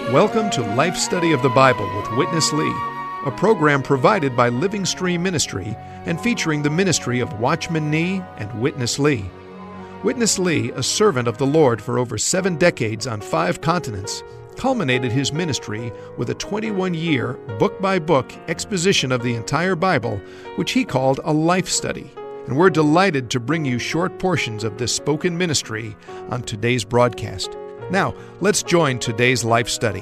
Welcome to Life Study of the Bible with Witness Lee, a program provided by Living Stream Ministry and featuring the ministry of Watchman Nee and Witness Lee. Witness Lee, a servant of the Lord for over 7 decades on 5 continents, culminated his ministry with a 21-year, book-by-book exposition of the entire Bible, which he called a life study. And we're delighted to bring you short portions of this spoken ministry on today's broadcast. Now, let's join today's life study.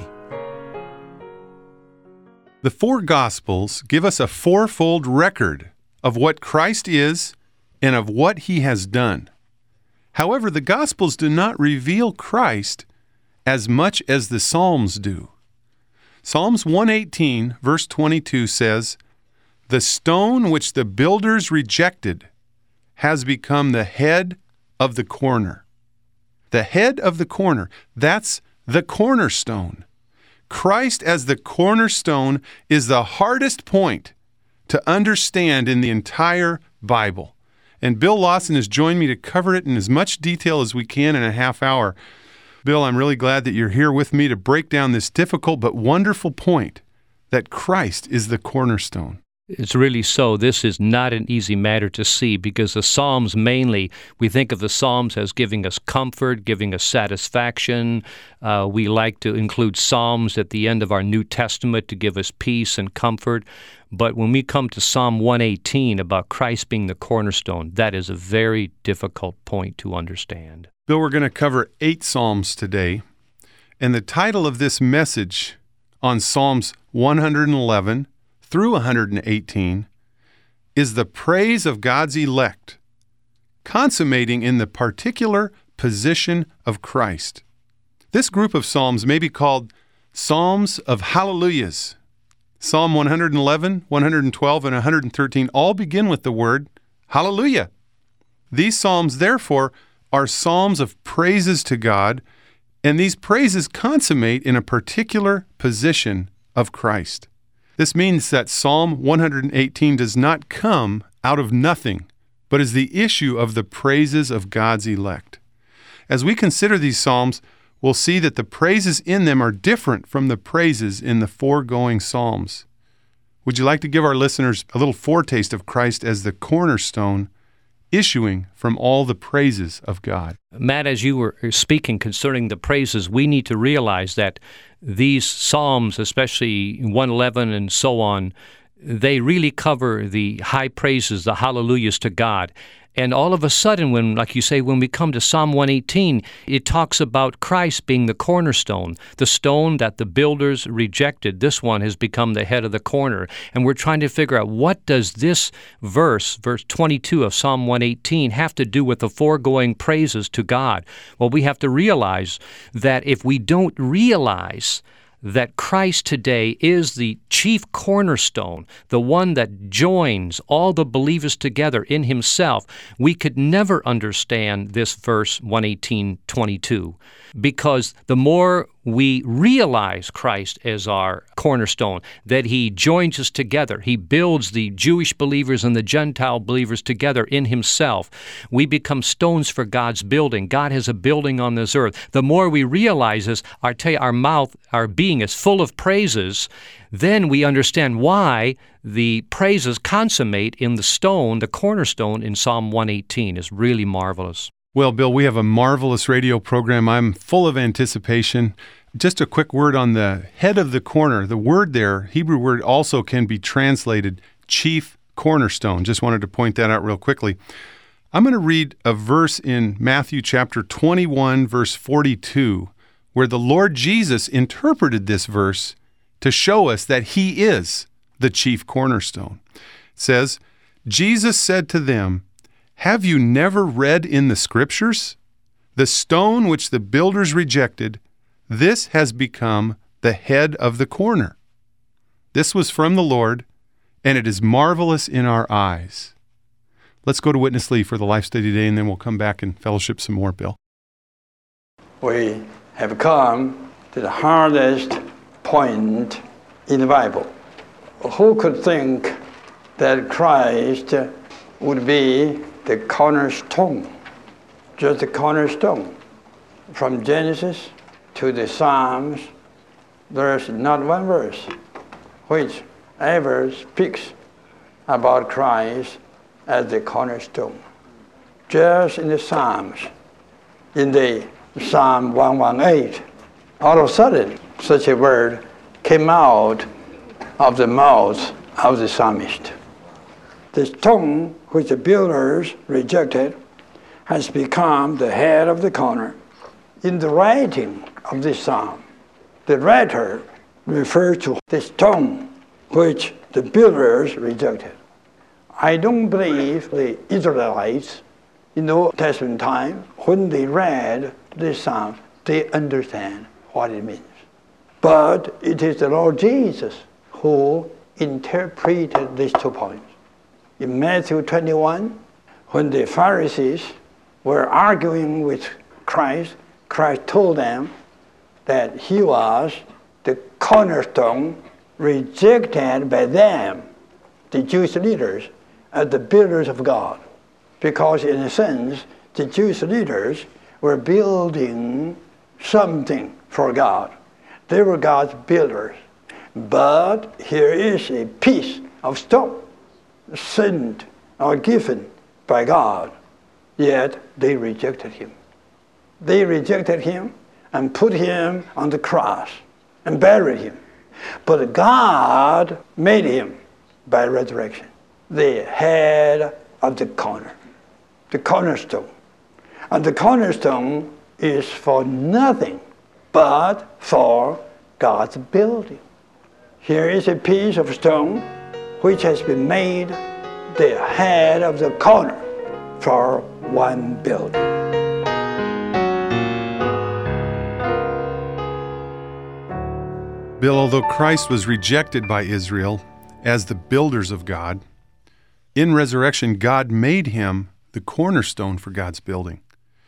The 4 Gospels give us a fourfold record of what Christ is and of what He has done. However, the Gospels do not reveal Christ as much as the Psalms do. Psalms 118, verse 22 says, "The stone which the builders rejected has become the head of the corner." The head of the corner, that's the cornerstone. Christ as the cornerstone is the hardest point to understand in the entire Bible. And Bill Lawson has joined me to cover it in as much detail as we can in a half hour. Bill, I'm really glad that you're here with me to break down this difficult but wonderful point that Christ is the cornerstone. It's really so. This is not an easy matter to see because the Psalms mainly, we think of the Psalms as giving us comfort, giving us satisfaction. We like to include Psalms at the end of our New Testament to give us peace and comfort. But when we come to Psalm 118 about Christ being the cornerstone, that is a very difficult point to understand. Bill, we're going to cover 8 Psalms today. And the title of this message on Psalms 111 through 118 is the praise of God's elect, consummating in the particular position of Christ. This group of Psalms may be called Psalms of Hallelujahs. Psalm 111, 112, and 113 all begin with the word Hallelujah. These Psalms, therefore, are Psalms of praises to God, and these praises consummate in a particular position of Christ. This means that Psalm 118 does not come out of nothing, but is the issue of the praises of God's elect. As we consider these Psalms, we'll see that the praises in them are different from the praises in the foregoing Psalms. Would you like to give our listeners a little foretaste of Christ as the cornerstone, issuing from all the praises of God? Matt, as you were speaking concerning the praises, we need to realize that these Psalms, especially 111 and so on, they really cover the high praises, the hallelujahs to God. And all of a sudden, when, like you say, when we come to Psalm 118, it talks about Christ being the cornerstone, the stone that the builders rejected. This one has become the head of the corner. And we're trying to figure out, what does this verse 22 of Psalm 118, have to do with the foregoing praises to God? Well, we have to realize that if we don't realize that Christ today is the chief cornerstone, the one that joins all the believers together in Himself, we could never understand this verse 118:22. Because the more we realize Christ as our cornerstone, that He joins us together, He builds the Jewish believers and the Gentile believers together in Himself, we become stones for God's building. God has a building on this earth. The more we realize this, our mouth, our being is full of praises, then we understand why the praises consummate in the stone, the cornerstone in Psalm 118 is really marvelous. Well, Bill, we have a marvelous radio program. I'm full of anticipation. Just a quick word on the head of the corner. The word there, Hebrew word, also can be translated chief cornerstone. Just wanted to point that out real quickly. I'm going to read a verse in Matthew chapter 21, verse 42, where the Lord Jesus interpreted this verse to show us that He is the chief cornerstone. It says, Jesus said to them, "Have you never read in the Scriptures? The stone which the builders rejected, this has become the head of the corner. This was from the Lord, and it is marvelous in our eyes." Let's go to Witness Lee for the Life Study today, and then we'll come back and fellowship some more, Bill. We have come to the hardest point in the Bible. Who could think that Christ would be the cornerstone, just the cornerstone? From Genesis to the Psalms, there's not one verse which ever speaks about Christ as the cornerstone. Just in the Psalms, in the Psalm 118, all of a sudden, such a word came out of the mouth of the psalmist. The stone which the builders rejected has become the head of the corner. In the writing of this psalm, the writer refers to the stone which the builders rejected. I don't believe the Israelites in the Old Testament time, when they read this psalm, they understand what it means. But it is the Lord Jesus who interpreted these 2 points. In Matthew 21, when the Pharisees were arguing with Christ, Christ told them that he was the cornerstone rejected by them, the Jewish leaders, as the builders of God. Because in a sense, the Jewish leaders were building something for God. They were God's builders. But here is a piece of stone sent or given by God, yet they rejected him. They rejected him and put him on the cross and buried him. But God made him, by resurrection, the head of the corner, the cornerstone. And the cornerstone is for nothing but for God's building. Here is a piece of stone which has been made the head of the corner for one building. Bill, although Christ was rejected by Israel as the builders of God, in resurrection, God made him the cornerstone for God's building.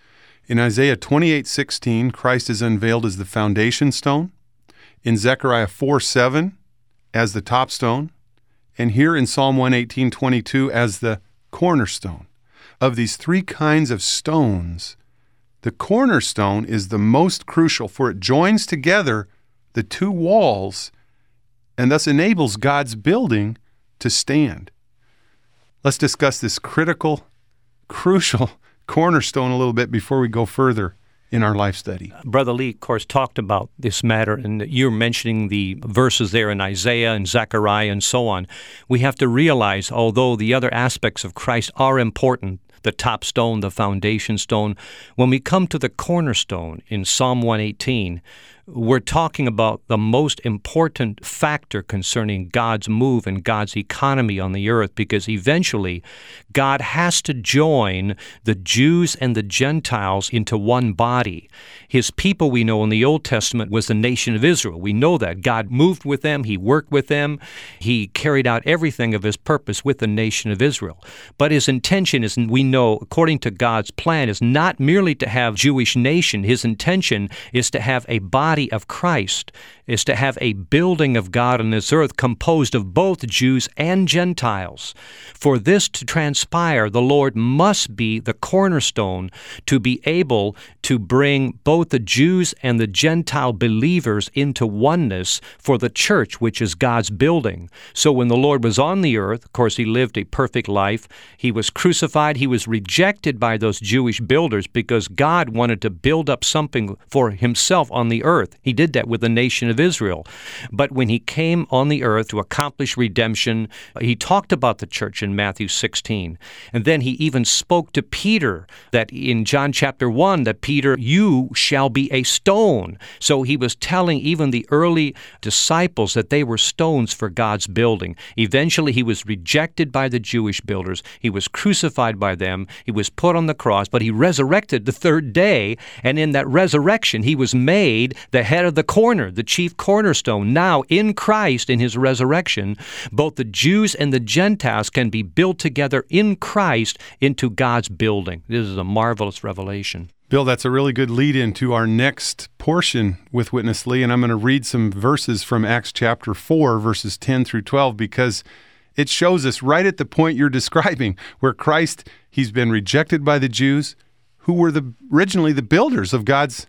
In Isaiah 28:16, Christ is unveiled as the foundation stone. In Zechariah 4:7, as the top stone. And here in Psalm 118:22, as the cornerstone. Of these 3 kinds of stones, the cornerstone is the most crucial, for it joins together the 2 walls and thus enables God's building to stand. Let's discuss this critical, crucial cornerstone a little bit before we go further in our life study. Brother Lee, of course, talked about this matter, and you're mentioning the verses there in Isaiah and Zechariah and so on. We have to realize, although the other aspects of Christ are important, the top stone, the foundation stone, when we come to the cornerstone in Psalm 118, we're talking about the most important factor concerning God's move and God's economy on the earth, because eventually God has to join the Jews and the Gentiles into one body. His people, we know in the Old Testament, was the nation of Israel. We know that. God moved with them. He worked with them. He carried out everything of his purpose with the nation of Israel. But his intention is, we know, according to God's plan, is not merely to have Jewish nation. His intention is to have a body of Christ, is to have a building of God on this earth composed of both Jews and Gentiles. For this to transpire, the Lord must be the cornerstone to be able to bring both the Jews and the Gentile believers into oneness for the church, which is God's building. So when the Lord was on the earth, of course, he lived a perfect life. He was crucified. He was rejected by those Jewish builders because God wanted to build up something for himself on the earth. He did that with the nation of Israel. But when he came on the earth to accomplish redemption, he talked about the church in Matthew 16. And then he even spoke to Peter that in John chapter 1, that Peter, you shall be a stone. So he was telling even the early disciples that they were stones for God's building. Eventually he was rejected by the Jewish builders. He was crucified by them. He was put on the cross, but he resurrected the 3rd day. And in that resurrection, he was made the head of the corner, the chief cornerstone. Now, in Christ, in his resurrection, both the Jews and the Gentiles can be built together in Christ into God's building. This is a marvelous revelation. Bill, that's a really good lead into our next portion with Witness Lee, and I'm going to read some verses from Acts chapter 4, verses 10 through 12, because it shows us right at the point you're describing, where Christ, he's been rejected by the Jews, who were originally the builders of God's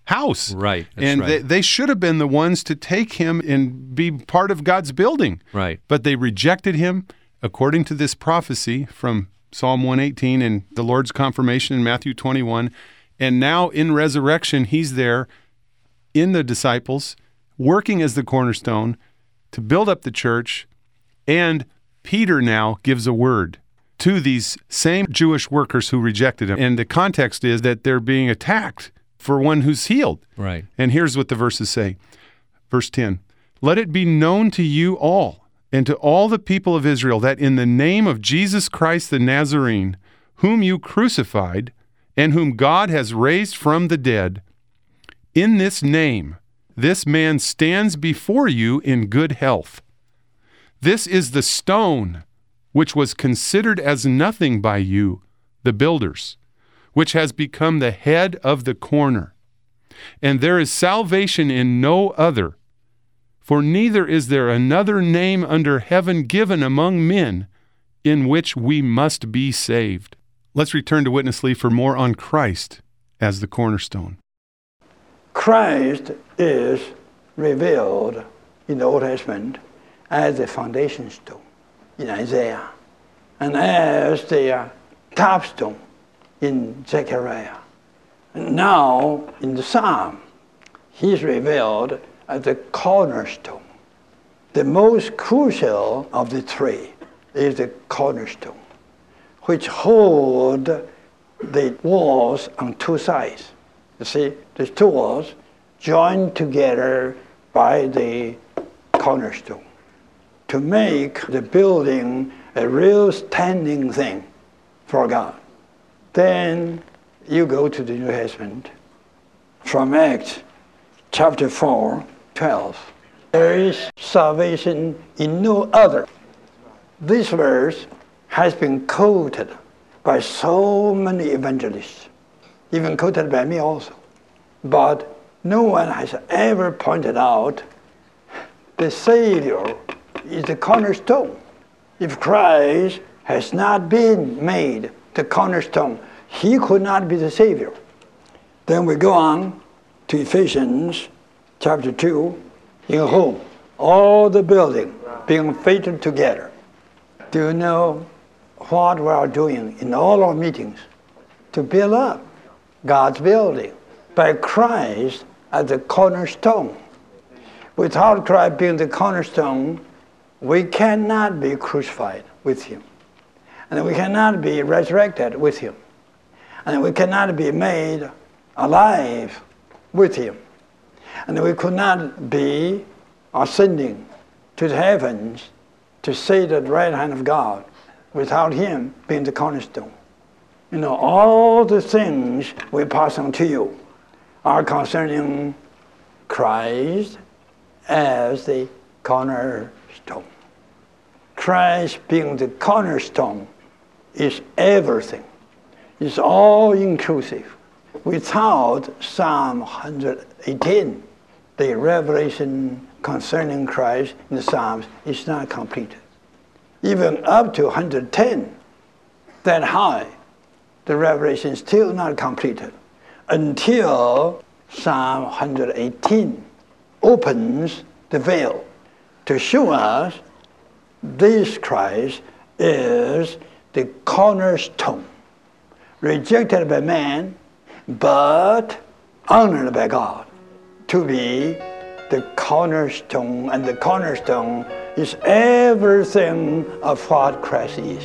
house. Right. That's And right. they should have been the ones to take him and be part of God's building. Right. But they rejected him according to this prophecy from Psalm 118 and the Lord's confirmation in Matthew 21. And now in resurrection, he's there in the disciples, working as the cornerstone to build up the church. And Peter now gives a word to these same Jewish workers who rejected him. And the context is that they're being attacked for one who's healed. Right. And here's what the verses say. Verse 10, "Let it be known to you all and to all the people of Israel that in the name of Jesus Christ the Nazarene, whom you crucified and whom God has raised from the dead, in this name this man stands before you in good health. This is the stone which was considered as nothing by you, the builders, which has become the head of the corner. And there is salvation in no other, for neither is there another name under heaven given among men in which we must be saved." Let's return to Witness Lee for more on Christ as the cornerstone. Christ is revealed in the Old Testament as the foundation stone in Isaiah, and as the capstone in Zechariah. And now in the Psalm, he's revealed as the cornerstone. The most crucial of the three is the cornerstone, which hold the walls on two sides. You see, there's two walls joined together by the cornerstone to make the building a real standing thing for God. Then you go to the New Testament from Acts chapter 4, 12. There is salvation in no other. This verse has been quoted by so many evangelists, even quoted by me also. But no one has ever pointed out the Savior is the cornerstone. If Christ has not been made the cornerstone, he could not be the Savior. Then we go on to Ephesians chapter 2, in whom all the building being fitted together. Do you know what we are doing in all our meetings? To build up God's building by Christ as the cornerstone. Without Christ being the cornerstone, we cannot be crucified with him. And we cannot be resurrected with him. And we cannot be made alive with him. And we could not be ascending to the heavens to sit at the right hand of God without him being the cornerstone. You know, all the things we pass on to you are concerning Christ as the cornerstone. Christ being the cornerstone is everything. It's all inclusive. Without Psalm 118, the revelation concerning Christ in the Psalms is not completed. Even up to 110, that high, the revelation is still not completed until Psalm 118 opens the veil to show us this Christ is the cornerstone, rejected by man, but honored by God, to be the cornerstone, and the cornerstone is everything of what Christ is.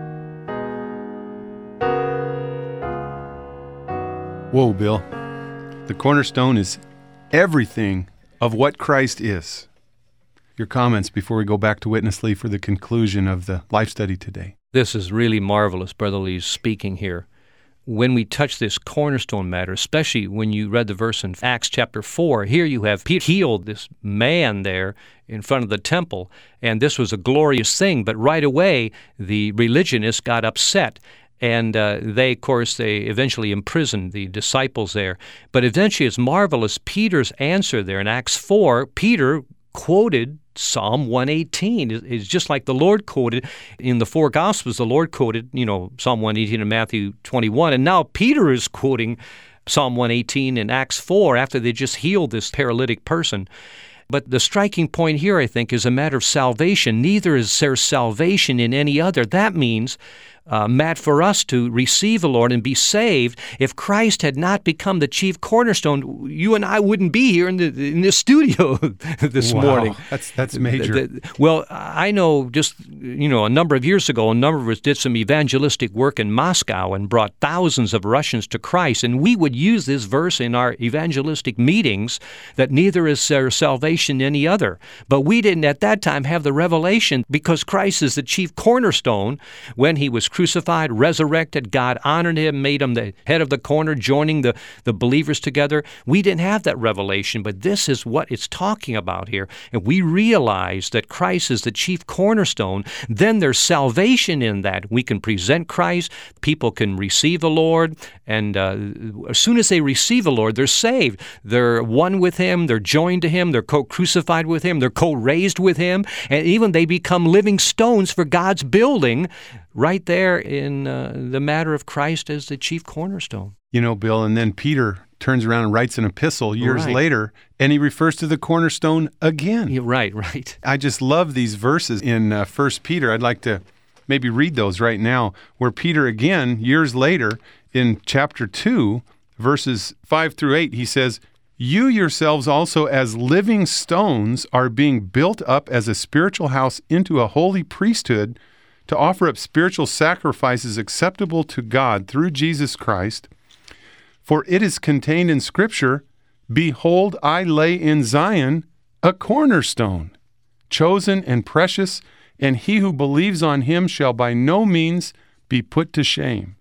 Whoa, Bill. The cornerstone is everything of what Christ is. Your comments before we go back to Witness Lee for the conclusion of the life study today. This is really marvelous, Brother Lee's speaking here. When we touch this cornerstone matter, especially when you read the verse in Acts chapter 4, here you have Peter healed this man there in front of the temple, and this was a glorious thing, but right away the religionists got upset, and they eventually imprisoned the disciples there. But eventually it's marvelous, Peter's answer there in Acts 4, Peter quoted Psalm 118. It's just like the Lord quoted in the four Gospels. The Lord quoted, Psalm 118 and Matthew 21. And now Peter is quoting Psalm 118 and Acts 4 after they just healed this paralytic person. But the striking point here, I think, is a matter of salvation. Neither is there salvation in any other. That means, Matt, for us to receive the Lord and be saved, if Christ had not become the chief cornerstone, you and I wouldn't be here in this studio this morning. That's major. Well, I know just, a number of years ago, a number of us did some evangelistic work in Moscow and brought thousands of Russians to Christ, and we would use this verse in our evangelistic meetings, that neither is there salvation in any other. But we didn't at that time have the revelation, because Christ is the chief cornerstone. When he was crucified, resurrected, God honored him, made him the head of the corner, joining the believers together. We didn't have that revelation, but this is what it's talking about here. And we realize that Christ is the chief cornerstone, then there's salvation in that. We can present Christ, people can receive the Lord, and as soon as they receive the Lord, they're saved. They're one with him, they're joined to him, they're co-crucified with him, they're co-raised with him, and even they become living stones for God's building, right there in the matter of Christ as the chief cornerstone. Bill, and then Peter turns around and writes an epistle years later, and he refers to the cornerstone again. Yeah, right. I just love these verses in 1 Peter. I'd like to maybe read those right now, where Peter again, years later, in chapter 2, verses 5 through 8, he says, "You yourselves also as living stones are being built up as a spiritual house into a holy priesthood, to offer up spiritual sacrifices acceptable to God through Jesus Christ. For it is contained in Scripture, 'Behold, I lay in Zion a cornerstone, chosen and precious, and he who believes on him shall by no means be put to shame.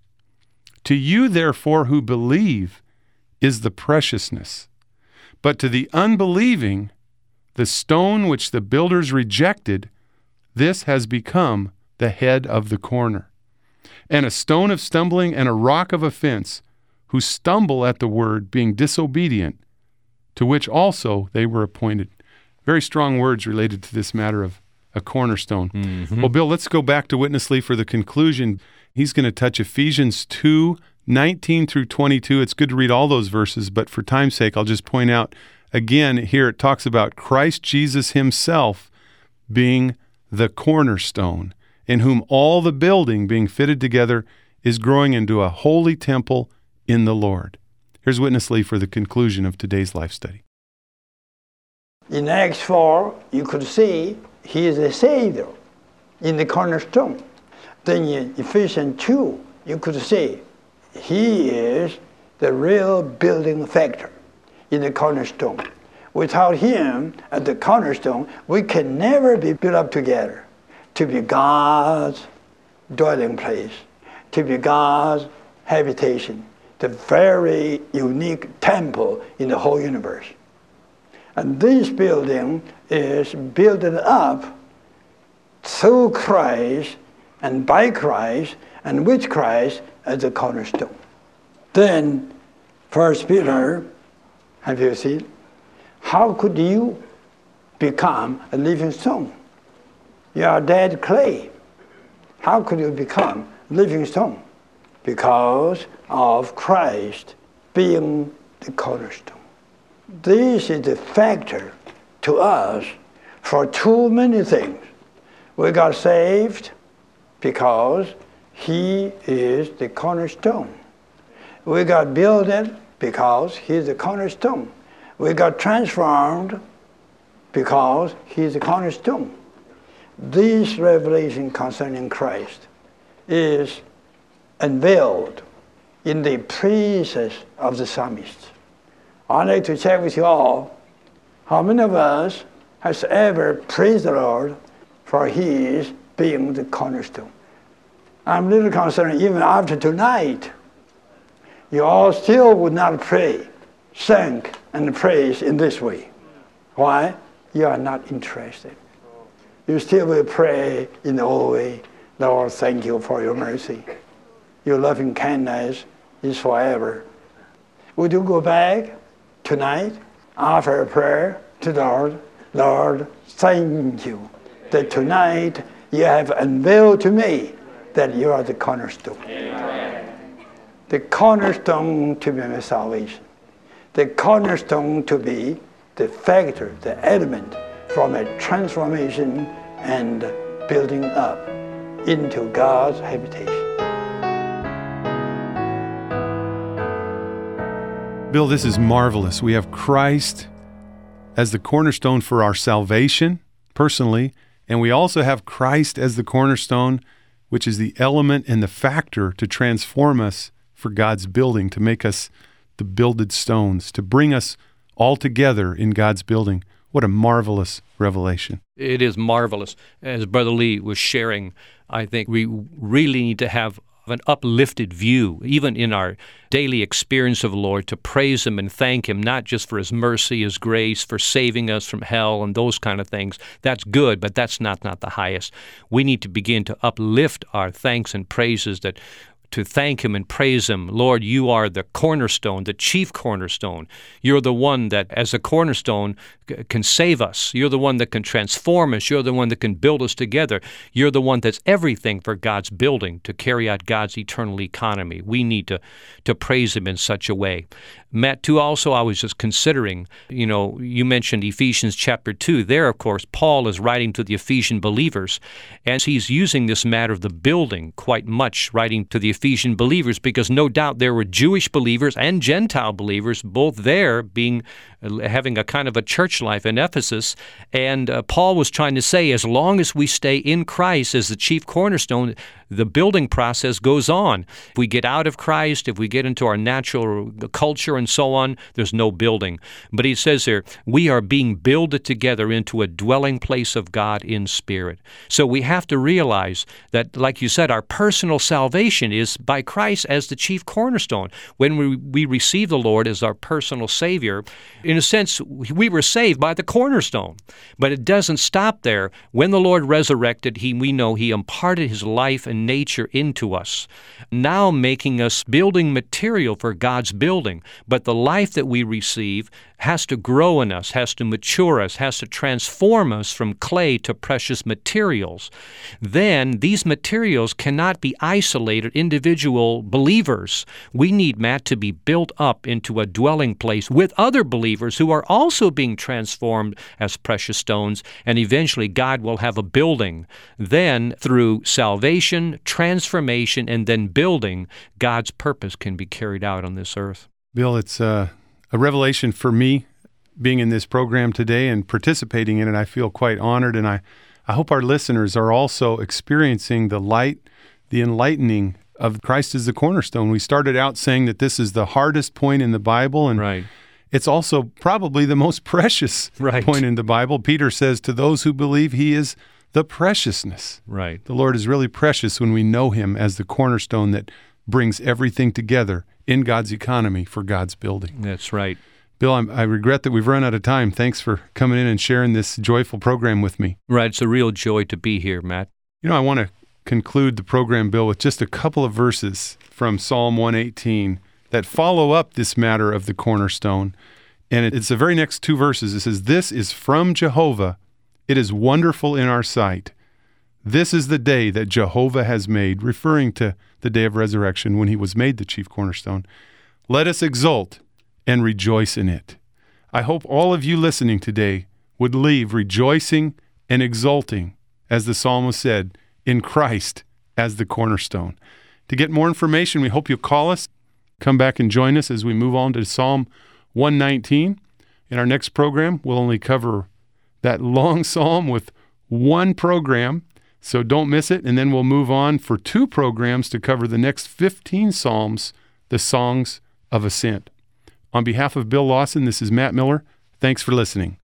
To you, therefore, who believe, is the preciousness. But to the unbelieving, the stone which the builders rejected, this has become the head of the corner, and a stone of stumbling and a rock of offense, who stumble at the word, being disobedient, to which also they were appointed." Very strong words related to this matter of a cornerstone. Mm-hmm. Well, Bill, let's go back to Witness Lee for the conclusion. He's going to touch Ephesians 2:19 through 22. It's good to read all those verses, but for time's sake, I'll just point out again here it talks about Christ Jesus himself being the cornerstone, in whom all the building being fitted together is growing into a holy temple in the Lord. Here's Witness Lee for the conclusion of today's life study. In Acts 4, you could see he is a Savior in the cornerstone. Then in Ephesians 2, you could see he is the real building factor in the cornerstone. Without him at the cornerstone, we can never be built up together to be God's dwelling place, to be God's habitation, the very unique temple in the whole universe. And this building is built up through Christ and by Christ and with Christ as the cornerstone. Then 1 Peter, have you seen? How could you become a living stone? You are dead clay. How could you become living stone? Because of Christ being the cornerstone. This is the factor to us for too many things. We got saved because he is the cornerstone. We got built because he is the cornerstone. We got transformed because he is the cornerstone. This revelation concerning Christ is unveiled in the praises of the psalmist. I'd like to check with you all, how many of us has ever praised the Lord for his being the cornerstone? I'm a little concerned even after tonight, you all still would not pray, sing, and praise in this way. Why? You are not interested. You still will pray in the old way, Lord, thank you for your mercy. Your loving kindness is forever. Would you go back tonight, offer a prayer to the Lord? Lord, thank you that tonight you have unveiled to me that you are the cornerstone. Amen. the cornerstone to be my salvation, the cornerstone to be the factor, the element for my transformation and building up into God's habitation. Bill, this is marvelous. We have Christ as the cornerstone for our salvation, personally, and we also have Christ as the cornerstone, which is the element and the factor to transform us for God's building, to make us the builded stones, to bring us all together in God's building. What a marvelous revelation. It is marvelous. As Brother Lee was sharing, I think we really need to have an uplifted view, even in our daily experience of the Lord, to praise Him and thank Him, not just for His mercy, His grace, for saving us from hell and those kind of things. That's good, but that's not the highest. We need to begin to uplift our thanks and praises, to thank Him and praise Him. Lord, You are the cornerstone, the chief cornerstone. You're the one that, as a cornerstone, can save us. You're the one that can transform us. You're the one that can build us together. You're the one that's everything for God's building, to carry out God's eternal economy. We need to praise Him in such a way. Matt, too, also I was just considering, you mentioned Ephesians chapter 2. There, of course, Paul is writing to the Ephesian believers, and he's using this matter of the building quite much, writing to the Ephesian believers, because no doubt there were Jewish believers and Gentile believers, both there having a kind of a church life in Ephesus. And Paul was trying to say, as long as we stay in Christ as the chief cornerstone, the building process goes on. If we get out of Christ, if we get into our natural culture and so on, there's no building. But he says here, we are being builded together into a dwelling place of God in spirit. So we have to realize that, like you said, our personal salvation is by Christ as the chief cornerstone. When we receive the Lord as our personal Savior, in a sense, we were saved by the cornerstone. But it doesn't stop there. When the Lord resurrected, we know He imparted His life and nature into us, now making us building material for God's building. But the life that we receive has to grow in us, has to mature us, has to transform us from clay to precious materials. Then these materials cannot be isolated individual believers. We need, Matt, to be built up into a dwelling place with other believers who are also being transformed as precious stones, and eventually God will have a building. Then through salvation, transformation, and then building, God's purpose can be carried out on this earth. Bill, it's a revelation for me being in this program today and participating in it. I feel quite honored, and I hope our listeners are also experiencing the light, the enlightening of Christ as the cornerstone. We started out saying that this is the hardest point in the Bible, and right. It's also probably the most precious point in the Bible. Peter says, to those who believe, He is the preciousness. Right. The Lord is really precious when we know Him as the cornerstone that brings everything together in God's economy for God's building. That's right. Bill, I regret that we've run out of time. Thanks for coming in and sharing this joyful program with me. Right. It's a real joy to be here, Matt. I want to conclude the program, Bill, with just a couple of verses from Psalm 118 that follow up this matter of the cornerstone. And it's the very next two verses. It says, "This is from Jehovah. It is wonderful in our sight. This is the day that Jehovah has made," referring to the day of resurrection when He was made the chief cornerstone. "Let us exult and rejoice in it." I hope all of you listening today would leave rejoicing and exulting, as the psalmist said, in Christ as the cornerstone. To get more information, we hope you'll call us. Come back and join us as we move on to Psalm 119. In our next program, we'll only cover that long psalm with one program, so don't miss it. And then we'll move on for 2 programs to cover the next 15 psalms, the songs of ascent. On behalf of Bill Lawson, this is Matt Miller. Thanks for listening.